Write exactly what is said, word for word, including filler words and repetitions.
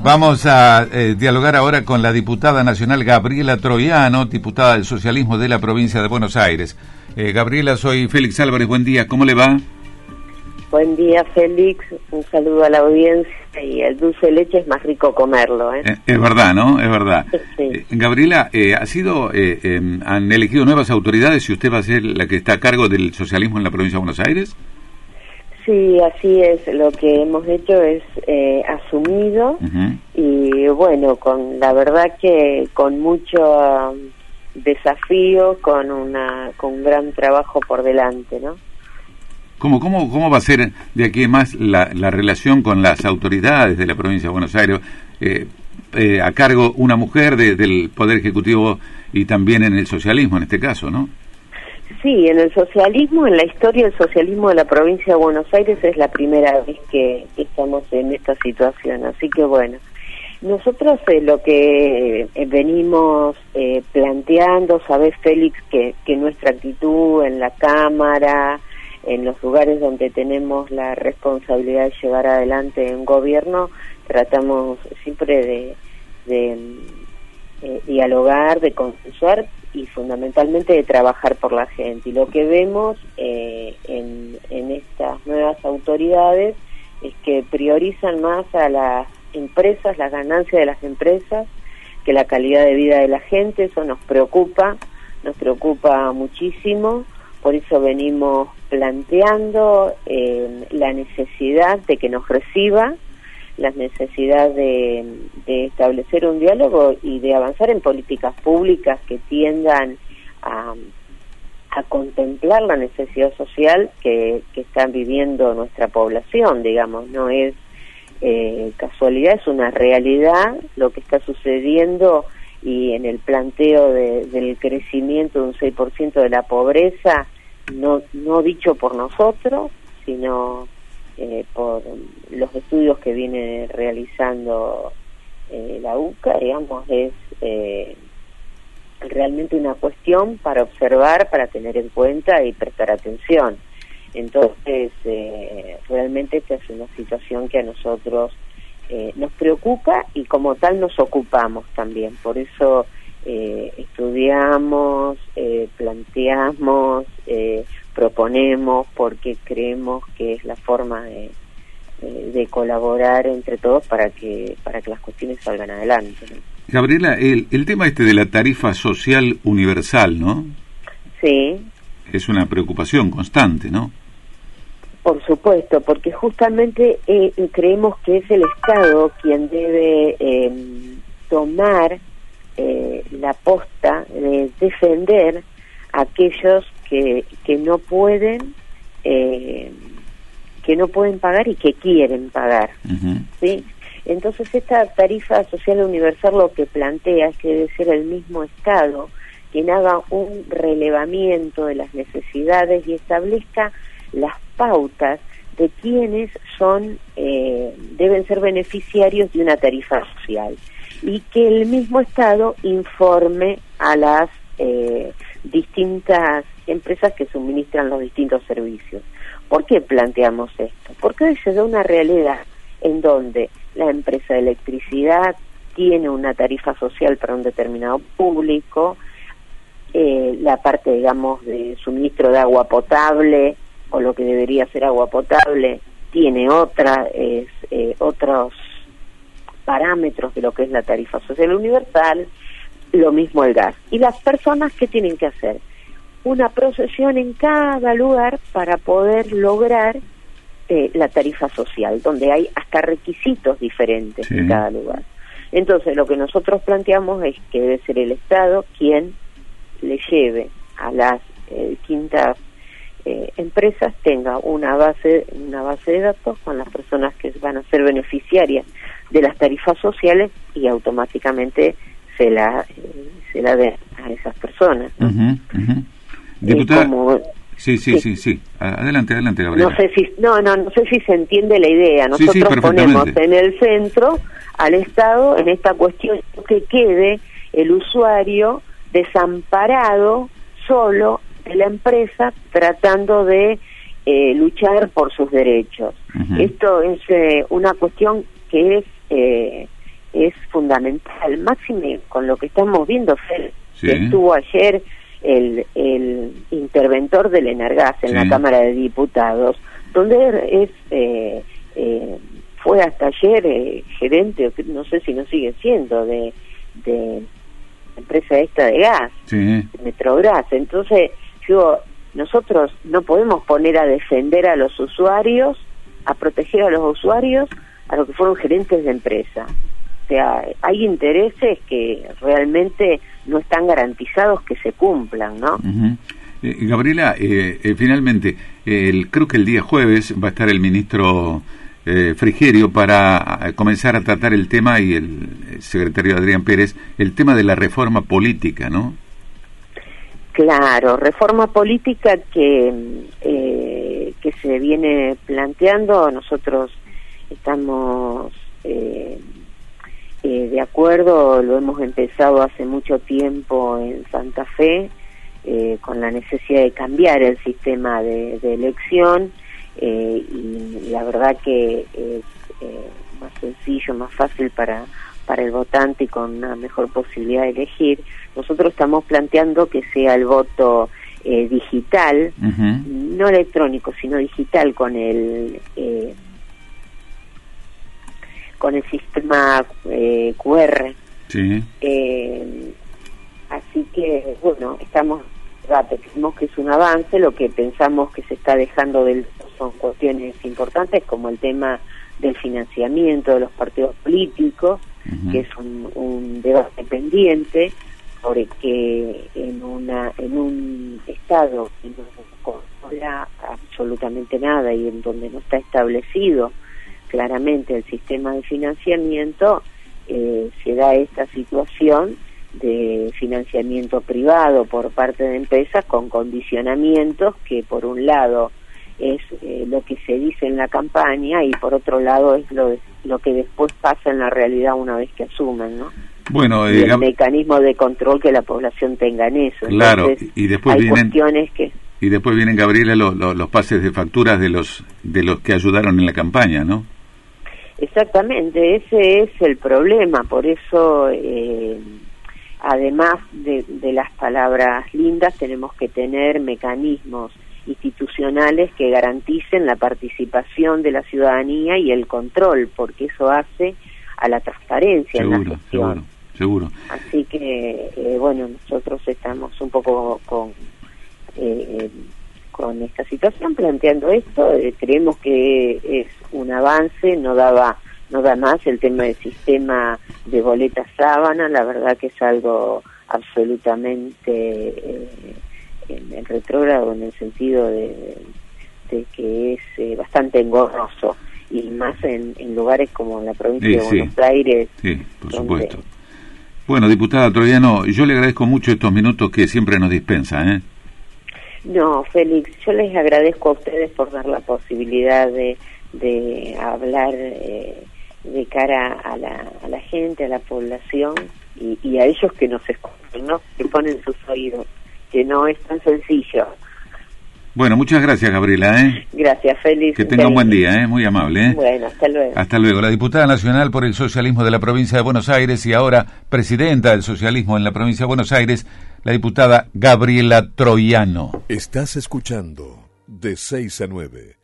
Vamos a eh, dialogar ahora con la diputada nacional Gabriela Troiano, diputada del socialismo de la provincia de Buenos Aires. Eh, Gabriela, soy Félix Álvarez, buen día, ¿cómo le va? Buen día, Félix, un saludo a la audiencia, y el dulce de leche es más rico comerlo, ¿eh? Eh, es verdad, ¿no? Es verdad. Sí. Eh, Gabriela, eh, ha sido, eh, eh, han elegido nuevas autoridades y usted va a ser la que está a cargo del socialismo en la provincia de Buenos Aires. Sí, así es, lo que hemos hecho es eh, asumido uh-huh. y bueno, con la verdad que con mucho um, desafío, con una con un gran trabajo por delante, ¿no? ¿Cómo, cómo, cómo va a ser de aquí en más la, la relación con las autoridades de la provincia de Buenos Aires? Eh, eh, a cargo una mujer de, del Poder Ejecutivo y también en el socialismo en este caso, ¿no? Sí, en el socialismo, en la historia del socialismo de la provincia de Buenos Aires es la primera vez que estamos en esta situación, así que bueno, nosotros eh, lo que eh, venimos eh, planteando, sabés, Félix, que, que nuestra actitud en la Cámara, en los lugares donde tenemos la responsabilidad de llevar adelante un gobierno, tratamos siempre de, de eh, dialogar, de consensuar y fundamentalmente de trabajar por la gente. Y lo que vemos eh, en, en estas nuevas autoridades es que priorizan más a las empresas, las ganancias de las empresas, que la calidad de vida de la gente. Eso nos preocupa, nos preocupa muchísimo. Por eso venimos planteando eh, la necesidad de que nos reciba, la necesidad de, de establecer un diálogo y de avanzar en políticas públicas que tiendan a, a contemplar la necesidad social que, que está viviendo nuestra población, digamos, no es eh, casualidad, es una realidad lo que está sucediendo. Y en el planteo de, del crecimiento de un seis por ciento de la pobreza, no, no dicho por nosotros, sino eh, por los estudios que viene realizando eh, la U C A, digamos, es eh, realmente una cuestión para observar, para tener en cuenta y prestar atención. Entonces, eh, realmente esta es una situación que a nosotros Eh, nos preocupa y como tal nos ocupamos también. Por eso eh, estudiamos, eh, planteamos, eh, proponemos, porque creemos que es la forma de, de, de colaborar entre todos para que para que las cuestiones salgan adelante, ¿no? Gabriela, el, el tema este de la tarifa social universal, ¿no? Sí. Es una preocupación constante, ¿no? Por supuesto, porque justamente eh, creemos que es el Estado quien debe eh, tomar eh, la posta de defender a aquellos que que no pueden eh, que no pueden pagar y que quieren pagar, uh-huh. ¿sí? Entonces esta tarifa social universal lo que plantea es que debe ser el mismo Estado quien haga un relevamiento de las necesidades y establezca las pautas de quienes son eh, deben ser beneficiarios de una tarifa social y que el mismo Estado informe a las eh, distintas empresas que suministran los distintos servicios. ¿Por qué planteamos esto? Porque hoy se da una realidad en donde la empresa de electricidad tiene una tarifa social para un determinado público, eh, la parte, digamos, de suministro de agua potable o lo que debería ser agua potable, tiene otra, es, eh, otros parámetros de lo que es la tarifa social universal, lo mismo el gas. Y las personas, ¿qué tienen que hacer? Una procesión en cada lugar para poder lograr eh, la tarifa social, donde hay hasta requisitos diferentes sí. en cada lugar. Entonces, lo que nosotros planteamos es que debe ser el Estado quien le lleve a las eh, distintas Eh, empresas tenga una base una base de datos con las personas que van a ser beneficiarias de las tarifas sociales y automáticamente se la eh, se la den a esas personas, ¿no? Uh-huh, uh-huh. Diputada, como, sí, sí, sí, sí, sí. Adelante, adelante, Gabriela. No sé si no no no sé si se entiende la idea. Nosotros sí, sí, ponemos en el centro al Estado en esta cuestión que quede el usuario desamparado solo de la empresa tratando de eh, luchar por sus derechos. Uh-huh. Esto es eh, una cuestión que es eh, es fundamental, máxime con lo que estamos viendo, Fer, sí. que estuvo ayer el, el interventor del Energas en sí. la Cámara de Diputados, donde es eh, eh, fue hasta ayer eh, gerente, no sé si no sigue siendo, de, de empresa esta de gas, sí. Metrobras. Entonces, yo, nosotros no podemos poner a defender a los usuarios, a proteger a los usuarios, a los que fueron gerentes de empresa. O sea, hay intereses que realmente no están garantizados que se cumplan, ¿no? Uh-huh. eh, Gabriela, eh, eh, finalmente, eh, el, creo que el día jueves va a estar el ministro eh, Frigerio para eh, comenzar a tratar el tema, y el, el secretario Adrián Pérez, el tema de la reforma política, ¿no? Claro, reforma política que eh, que se viene planteando. Nosotros estamos eh, eh, de acuerdo, lo hemos empezado hace mucho tiempo en Santa Fe, eh, con la necesidad de cambiar el sistema de, de elección, eh, y la verdad que es eh, más sencillo, más fácil para para el votante y con una mejor posibilidad de elegir. Nosotros estamos planteando que sea el voto eh, digital, uh-huh. no electrónico, sino digital, con el eh, con el sistema eh, cu erre. Sí. Eh, así que, bueno, estamos, pensamos que es un avance. Lo que pensamos que se está dejando del son cuestiones importantes, como el tema del financiamiento de los partidos políticos, uh-huh. que es un, un debate pendiente, sobre que en una en un estado que no controla absolutamente nada y en donde no está establecido claramente el sistema de financiamiento, eh, se da esta situación de financiamiento privado por parte de empresas con condicionamientos que, por un lado, es eh, lo que se dice en la campaña, y por otro lado es lo, lo que después pasa en la realidad una vez que asumen, ¿no? Bueno, y eh, el Gab... mecanismo de control que la población tenga en eso. Claro. Entonces, y después hay vienen cuestiones que... y después vienen, Gabriela, los, los, los pases de facturas de los de los que ayudaron en la campaña, ¿no? Exactamente, ese es el problema. Por eso, eh, además de, de las palabras lindas, tenemos que tener mecanismos institucionales que garanticen la participación de la ciudadanía y el control, porque eso hace a la transparencia seguro, en la gestión. Seguro, seguro. Así que, eh, bueno, nosotros estamos un poco con eh, con esta situación, planteando esto. Eh, creemos que es un avance, no daba no da más el tema del sistema de boleta sábana. La verdad que es algo absolutamente eh, en el retrógrado, en el sentido de, de que es eh, bastante engorroso, y más en, en lugares como la provincia sí, de Buenos sí. Aires. Sí, por donde... supuesto. Bueno, diputada Troyano, yo le agradezco mucho estos minutos que siempre nos dispensa, ¿eh? No, Félix, yo les agradezco a ustedes por dar la posibilidad de, de hablar eh, de cara a la, a la gente, a la población, y, y a ellos que nos escuchan, ¿no? Que ponen sus oídos, que no es tan sencillo. Bueno, muchas gracias, Gabriela, ¿eh? Gracias, Félix. Que tenga un buen día, ¿eh? Muy amable, ¿eh? Bueno, hasta luego. Hasta luego. La diputada nacional por el socialismo de la provincia de Buenos Aires y ahora presidenta del socialismo en la provincia de Buenos Aires, la diputada Gabriela Troyano. Estás escuchando de seis a nueve.